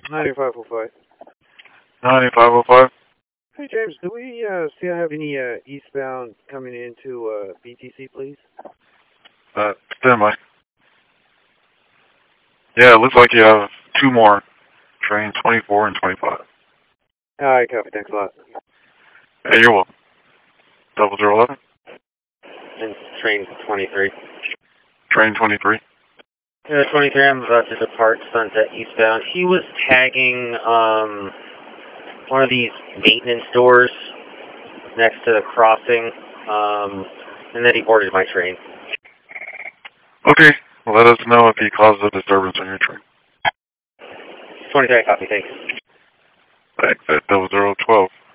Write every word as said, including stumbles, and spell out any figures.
ninety-five oh five. ninety-five oh five. Hey, James, do we uh, still have any uh, eastbound coming into uh, B T C, please? Uh, stand by. Yeah, it looks like you have two more. Train twenty-four and twenty-five. All right, copy. Thanks a lot. Hey, you're welcome. Double zero eleven. And train twenty-three. Train twenty-three. Yeah, twenty-three, I'm about to depart Sunset eastbound. He was tagging um, one of these maintenance doors next to the crossing, um, and then he boarded my train. Okay, well, let us know if he causes a disturbance on your train. twenty-three, copy, thanks. Thanks, at double zero twelve.